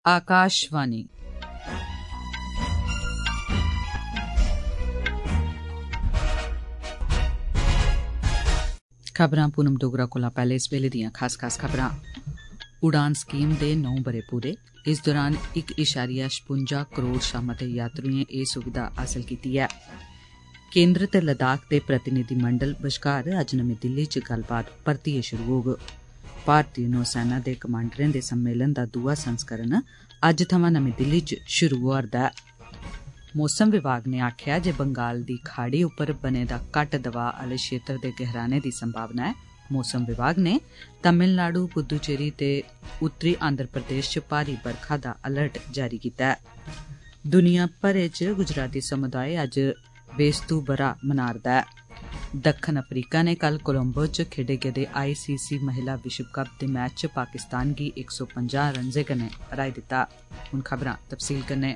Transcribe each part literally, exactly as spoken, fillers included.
आकाशवाणी खबरां पूनम डोगरा कोला पैह्ले इस वेले दियां खास खास खबरां। उड़ान स्कीम दे नौ ब'रे पूरे। इस दौरान इक इशारिया छपुंजा करोड़ शा मते यात्रुएं एह् सुविधा हासल कीती ऐ। केंद्र ते लद्दाख दे प्रतिनिधिमंडल बश्कार अज्ज नमीं दिल्ली च गल्लबात परतियै शुरू होग। भारतीय नौसेना दे कमांडरें दे सम्मेलन दा दूआ संस्करण अज्ज थमां नमीं दिल्ली च शुरू होआ'रदा ऐ। मौसम विभाग ने आखेआ जे बंगाल दी खाड़ी उप्पर बने दा घट्ट दबाऽ आह्ले क्षेत्र दे गहराने दी संभावना ऐ। मौसम विभाग ने तमिलनाडु, पुदुचेरी ते उत्तरी आंध्र प्रदेश च भारी बरखा दा अलर्ट जारी कीता ऐ। दुनिया भरै च गुजराती समुदाय अज्ज बेस्तु बरा मना'रदा ऐ। दक्खन अफ्रीका ने कल कोलंबो च खेढे गेदे आई सी सी महिला विश्व कप दे मैच च पाकिस्तान गी इक सौ पंजाह् रन्ज़ें कन्नै हराई दित्ता। हुन खबरां तफसील कन्नै।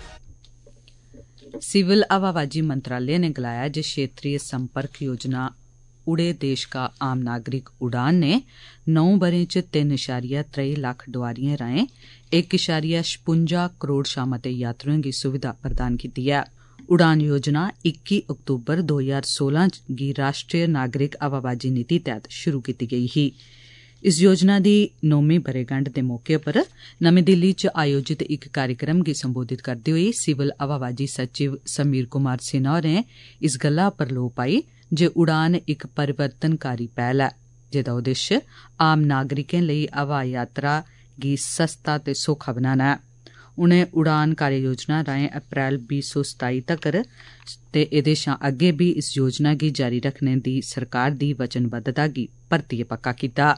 सिविल हवाबाजी मंत्रालय ने गलाया जे क्षेत्रीय संपर्क योजना उड़े देश का आम नागरिक उड़ान ने नौ ब'रें च तिन्न इशारिया त्रेई लक्ख डोआरियें राहें इक इशारिया छपुंजा करोड़ शा मते यात्रुएं गी सुविधा प्रदान कीती ऐ। उड़ान योजना इक्की अक्तूबर दो ज्हार सोलां गी राष्ट्रीय नागरिक हवाबाजी नीति तैह्त शुरू कीती गेई ही। इस योजना दी नौमीं ब'रेगंढ दे मौके पर नमीं दिल्ली च आयोजित इक कार्यक्रम गी संबोधित करदे होई सिविल हवाबाजी सचिव समीर कुमार सिन्हा होरें इस गल्ला पर लोऽ पाई जे उड़ान इक परिवर्तनकारी पैह्ल ऐ जेह्दा उद्देश्य आम नागरिकें लेई हवाई यात्रा गी सस्ता ते सौखा बनाना ऐ। उनें उड़ान कार्य योजना राहें अप्रैल बीह् सौ सताई तक्कर ते एह्दे शा अग्गे बी इस योजना गी जारी रखने दी सरकार दी वचनबद्धता गी परतियै पक्का कीता।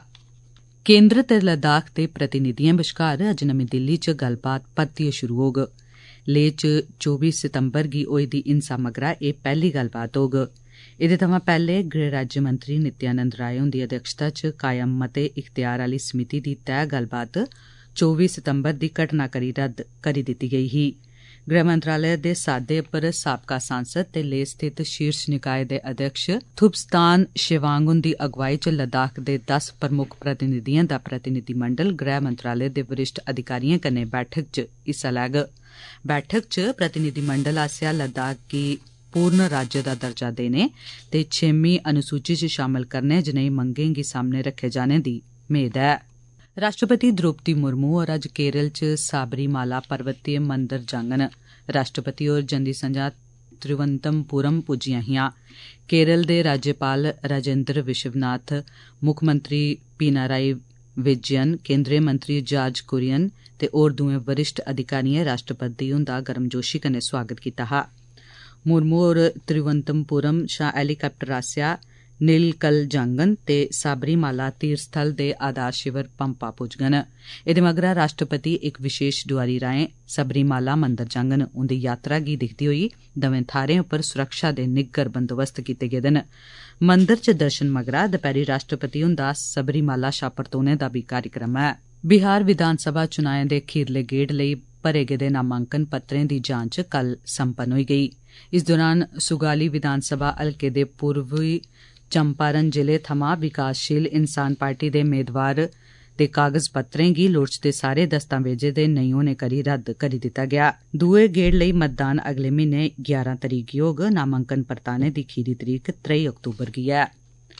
केंद्र ते लद्दाख दे प्रतिनिधिएं बश्कार अज्ज नमीं दिल्ली च गल्लबात परतियै शुरू होग। लेह च चौबी सितंबर गी होई दी हिंसा मगरा एह् पैह्ली गल्लबात होग। एह्दे थमां पैह्ले गृह राज्यमंत्री नित्यानंद राय हुंदी अध्यक्षता च कायम मते इख्तियार आह्ली समिति दी तैऽ गल्लबात चौबी सितंबर दी घटना करी रद्द करी दित्ती गेई ही। गृह मंत्रालय दे साद्दे पर साबका सांसद ते लेह स्थित शीर्ष निकाय दे अध्यक्ष थुपस्तान शेवांग हुंदी अगुवाई च लद्दाख दे दस प्रमुख प्रतिनिधिएं दा प्रतिनिधिमंडल गृह मंत्रालय दे वरिष्ठ अधिकारिएं कन्नै बैठक च हिस्सा लैग। बैठक च प्रतिनिधिमंडल आसेआ लद्दाख गी पूर्ण राज्य दा दर्जा देने ते छेमीं अनुसूची च शामल करने जनेही मंगें गी सामने रखे जाने दी मेद ऐ। राष्ट्रपति द्रौपदी मुर्मू होर अज्ज केरल च साबरीमाला पर्वतीय मंदर जाङन। राष्ट्रपति होर जंदी संझा तिरुवनंतपुरम पुज्जियां हियां। केरल दे राज्यपाल राजेंद्र विश्वनाथ, मुक्खमंत्री पिनाराई विजयन, केंद्रीय मंत्री जार्ज कुरियन ते होर दुए वरिष्ठ अधिकारिएं राष्ट्रपति हुंदा गर्मजोशी कन्नै सोआगत कीता हा। मुर्मू होर तिरुवनंतपुरम शा हेलीकाप्टर आसेआ नीलकल जाङन ते साबरीमाला तीर्थस्थल दे आधार शिविर पंपा पुजङन। एह्दे मगरा राष्ट्रपति इक विशेष डोआरी राहें सबरीमाला मंदर जाङन। उंदी यात्रा गी दिक्खदे होई दवैं थाह्रें उप्पर सुरक्षा दे निग्गर बंदोबस्त कीते गेदे न। मंदर च दर्शन मगरा दपैह्री राष्ट्रपति हुंदा सबरीमाला शा परतोने दा बी कार्यक्रम ऐ। बिहार विधानसभा चुनाएं दे खीरले गेड़ लेई भरे गेदे नामांकन पत्रें दी जांच कल संपन्न होई गेई। इस दौरान सुगाली विधानसभा हलके दे पूर्वी चंपारण जिले थमां विकासशील इंसान पार्टी दे मेदवार दे कागज पत्रें गी लोड़चदे सारे दस्तावेजें दे नेईं होने करी रद्द करी दित्ता गेआ। दुए गेड़ लेई मतदान अगले म्हीने ग्यारह तरीक गी होग। नामांकन परताने दी खीरी तरीक त्रेई अक्तूबर गी ऐ।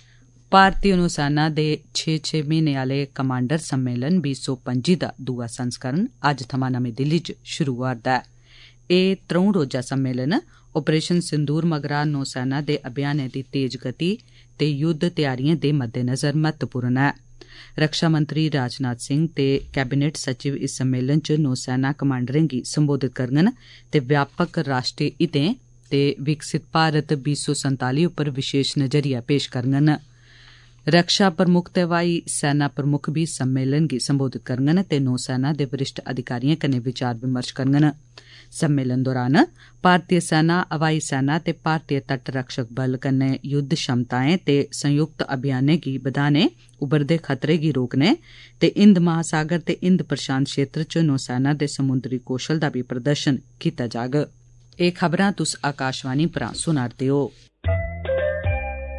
भारतीय नौसेना दे छे छे म्हीने आह्ले कमांडर सम्मेलन बीह् सौ पंजी दा दूआ संस्करण अज्ज थमां नमीं दिल्ली च शुरू होआ'रदा ऐ। एह् त्रौं रोजा सम्मेलन ऑपरेशन सिंदूर मगरा नौसेना दे अभियानें दी तेज गति ते युद्ध तैयारिएं दे मद्देनज़र महत्वपूर्ण ऐ। रक्षा मंत्री राजनाथ सिंह ते कैबिनेट सचिव इस सम्मेलन च नौसेना कमांडरें गी संबोधित करङन ते व्यापक राष्ट्रीय हितें ते विकसित भारत बीह् सौ संताली उप्पर विशेष नजरिया पेश करङन। रक्षा प्रमुख ते हवाई सेना प्रमुख बी सम्मेलन गी संबोधित करङन ते नौसेना दे वरिष्ठ अधिकारिएं कन्नै विचार विमर्श करङन। सम्मेलन दौरान भारतीय सेना, हवाई सेना ते भारतीय तट रक्षक बल कन्नै युद्ध क्षमताएं ते संयुक्त अभियानें गी बधाने, उभरदे खतरे गी रोकने ते हिंद महासागर ते हिंद प्रशांत क्षेत्र च नौसेना दे समुद्री कौशल दा बी प्रदर्शन कीता जाग। एह् खबरां तुस आकाशवाणी परा सुना'रदे ओ।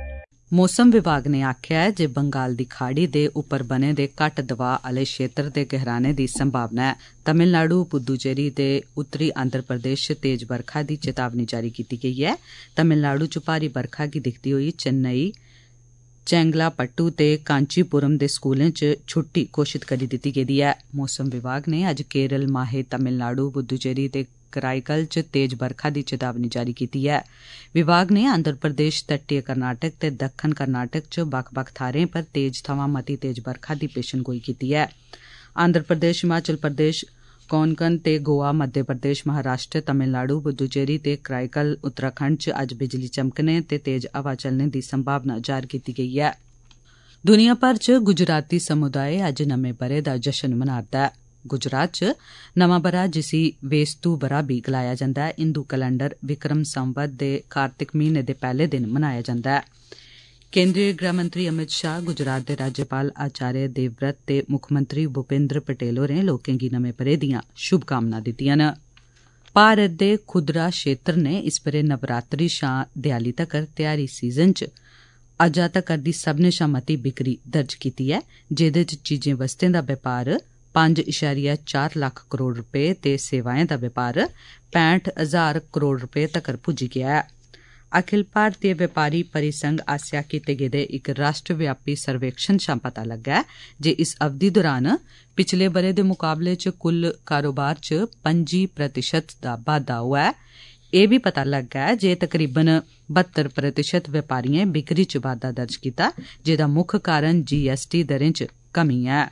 मौसम विभाग ने आखेआ है जे बंगाल दी खाड़ी दे उप्पर बने दे घट्ट दबाऽ आह्ले क्षेत्र दे गहराने दी संभावना ऐ। तमिलनाडु, पुदुचेरी ते उत्तरी आंध्र प्रदेश च तेज बरखा दी चेतावनी जारी कीती गेई ऐ। तमिलनाडु च भारी बरखा गी दिक्खदे होई चेन्नई, चैंगलापट्टू ते कांचीपुरम दे स्कूलें च छुट्टी घोषित करी दित्ती गेदी ऐ। मौसम विभाग ने अज्ज केरल, माहे तमिलनाडु, पुदुचेरी ते कराईकल च तेज बरखा दी चेतावनी जारी कीती ऐ। विभाग ने आंध्र प्रदेश, तटीय कर्नाटक ते दक्खन कर्नाटक च बक्ख बक्ख थाह्रें पर तेज थमां मती तेज बरखा दी पेशनगोई कीती ऐ। आंध्र प्रदेश, हिमाचल प्रदेश, कोंकण ते गोवा, मध्य प्रदेश, महाराष्ट्र, तमिलनाडु, पुदुचेरी ते कराईकल, उत्तराखंड च अज्ज बिजली चमकने ते तेज हवा चलने दी संभावना जाहिर कीती गेई ऐ। दुनिया भर च गुजराती समुदाय अज्ज नमें ब'रे दा जश्न मना'रदा ऐ। गुजरात च नमां ब'रा, जिसी वेस्तु ब'रा बी गलाया जंदा ऐ, हिंदू कैलेंडर विक्रम संवत दे कार्तिक म्हीने दे पैह्ले दिन मनाया जंदा ऐ। केंद्रीय गृहमंत्री अमित शाह, गुजरात दे राज्यपाल आचार्य देवव्रत ते मुक्खमंत्री भूपेंद्र पटेल होरें लोकें गी नमें ब'रे दियां शुभकामनां दित्तियां न। भारत दे खुदरा क्षेत्र ने इस ब'रे नवरात्रि शां देआली तक्कर ध्यारी सीजन च अज्जै तक्कर दी सभनें शा मती बिक्री दर्ज कीती ऐ, जेह्दे च चीजें वस्तें दा बपार पंज इशारिया चार लक्ख करोड़ रपेऽ ते सेवाएं दा बपार पैंठ हजार करोड़ रपेऽ तक्कर पुज्जी गेआ ऐ। अखिल भारतीय व्यापारी परिसंघ आसेआ कीते गेदे इक राष्ट्रव्यापी सर्वेक्षण शा पता लग्गा ऐ जे इस अवधि दौरान पिछले ब'रे दे मुकाबले च कुल कारोबार च पंजी प्रतिशत दा बाद्धा होआ ऐ। एह् बी पता लग्गा ऐ जे तकरीबन बहत्तर प्रतिशत व्यापारिएं बिक्री च बाद्धा दर्ज कीता, जेह्दा मुक्ख कारण जीएसटी दरें च कमी ऐ।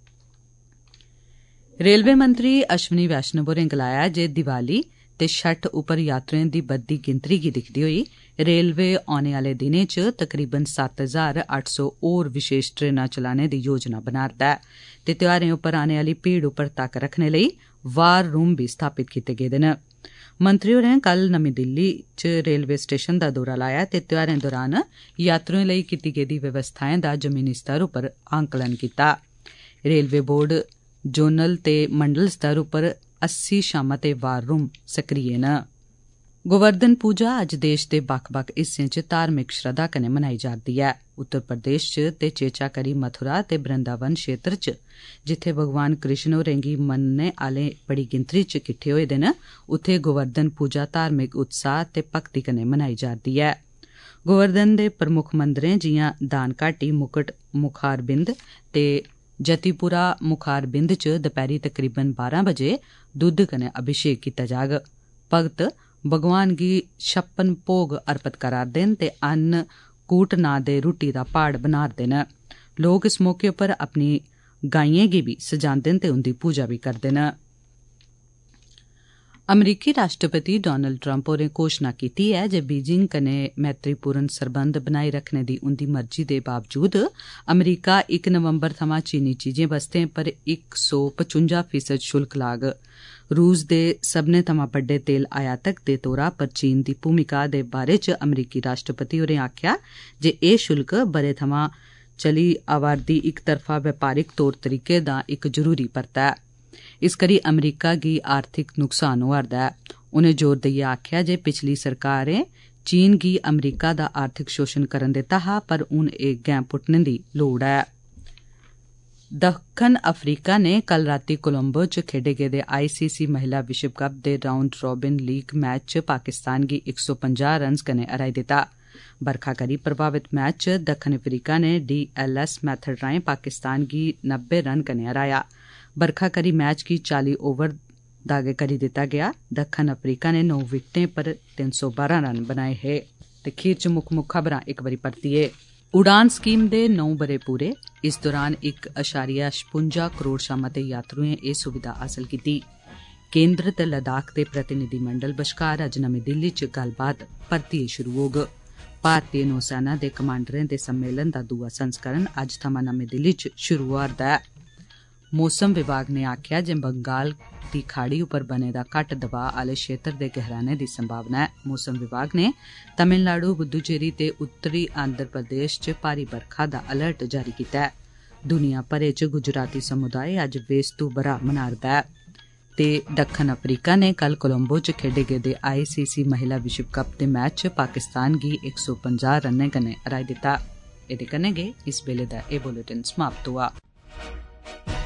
रेलवे मंत्री अश्विनी वैष्णव होरें गलाया जे दिवाली ते छठ उप्पर यात्रुएं दी बद्दी गिनतरी गी दिक्खदे होई रेलवे औने आह्ले दिनें च तकरीबन सत्त हजार अट्ठ सौ होर विशेष ट्रेनां चलाने दी योजना बना'रदा ऐ ते त्यौहारें उप्पर आने आह्ली भीड़ उप्पर तक्क रक्खने लेई वार रूम बी स्थापित कीते गेदे न। मंत्री होरें कल नमीं दिल्ली च रेलवे स्टेशन दा दौरा लाया ते त्यौहारें दौरान यात्रुएं लेई कीती गेदी व्यवस्थाएं दा जमीनी स्तर उप्पर आंकलन कीता। रेलवे बोर्ड जोनल ते मंडल स्तर उप्पर अस्सी शा मते वार रूम सक्रिय न। गोवर्धन पूजा अज्ज देश दे बक्ख बक्ख हिस्सें च धार्मिक श्रद्धा कन्नै मनाई जा'रदी ऐ। उत्तर प्रदेश च ते चेचा करी मथुरा ते वृंदावन क्षेत्र च जित्थे भगवान कृष्ण होरें गी मनने आह्ले बड़ी गिनतरी च किट्ठे होए दे न, उत्थे गोवर्धन पूजा धार्मिक उत्साह ते भक्ति कन्नै मनाई जा'रदी ऐ। गोवर्धन दे प्रमुख मंदरें जियां दान घाटी, मुकट मुखारबिंद ते जतिपुरा मुखारबिंद च दपैह्री तकरीबन बारां बजे दुद्ध कन्नै अभिषेक कीता जाग। भगत भगवान गी छप्पन भोग अर्पित करा'रदे न ते अन्न कूट नां दे रुट्टी दा प्हाड़ बना'रदे न। लोक इस मौके उप्पर अपनी गाइयें गी बी सजांदे न ते उंदी पूजा बी करदे न। अमरीकी राष्ट्रपति डोनाल्ड ट्रंप होरें घोषणा कीती ऐ जे बीजिंग कन्नै मैत्रीपूर्ण सरबंध बनाई रखने दी उंदी मर्जी दे बावजूद अमरीका इक नवंबर थमां चीनी चीजें बस्तें पर इक सौ पचुंजा फीसद शुल्क लाग। रूस दे सब्भनें थमां बड्डे तेल आयातक दे तौरा पर चीन दी भूमिका दे बारे च अमरीकी राष्ट्रपति होरें आखेआ जे एह् शुल्क ब'रे थमां चली आवा'रदी इक तरफा व्यापारिक तौर तरीके दा इक जरूरी परता ऐ। इस करी अमरीका गी आर्थिक नुकसान होआ'रदा ऐ। उनें जोर देइयै आखेआ जे पिछली सरकारें चीन गी अमरीका दा आर्थिक शोशण करन दित्ता हा, पर हून एह् गैं पुट्टने दी लोड़ ऐ। दक्खन अफ्रीका ने कल रातीं कोलंबो च खेड्डे गेदे आईसीसी महिला विश्व कप दे राउंड रोबिन लीग मैच च पाकिस्तान गी इक सौ पंजाह् रन्स कन्नै हराई दित्ता। बरखा करी प्रभावित मैच च दक्खन अफ्रीका ने डीएलएस मैथड राएं पाकिस्तान गी नब्बे रन कन्नै हराया। बरखा करी मैच गी चाली ओवर दा गै करी दित्ता गेआ। दक्खन अफ्रीका ने नौ विकेटें पर तिन्न सौ बारां रन बनाए हे। ते खीर च मुक्ख मुक्ख खबरां इक बारी परतियै। उड़ान स्कीम दे नौ ब'रे पूरे। इस दौरान इक अशारिया छपुंजा करोड़ शा मते यात्रुएं एह् सुविधा हासल कीती। केंद्र ते लद्दाख दे प्रतिनिधिमंडल बश्कार अज्ज नमीं दिल्ली च गल्लबात परतियै शुरू होग। भारतीय नौसेना दे कमांडरें दे सम्मेलन दा दूआ संस्करण अज्ज थमां नमीं दिल्ली च शुरू होआ'रदा ऐ। मौसम विभाग ने आखेआ जे बंगाल दी खाड़ी उप्पर बने दा घट्ट दबाऽ आह्ले क्षेत्र दे गहराने दी संभावना ऐ। मौसम विभाग ने तमिलनाडु, पुदुचेरी ते उत्तरी आंध्र प्रदेश च भारी बरखा दा अलर्ट जारी कीता ऐ। दुनिया भरै च गुजराती समुदाय अज्ज वेस्तु ब'रा मना'रदा ऐ। ते दक्खन अफ्रीका ने कल कोलंबो च खेड्डे गेदे आईसीसी महिला विश्व कप दे मैच च पाकिस्तान गी इक सौ पंजाह् रन्नें कन्नै हराई दित्ता। एह्दे कन्नै गै इस बेल्ले दा एह् बुलेटिन समाप्त हुआ।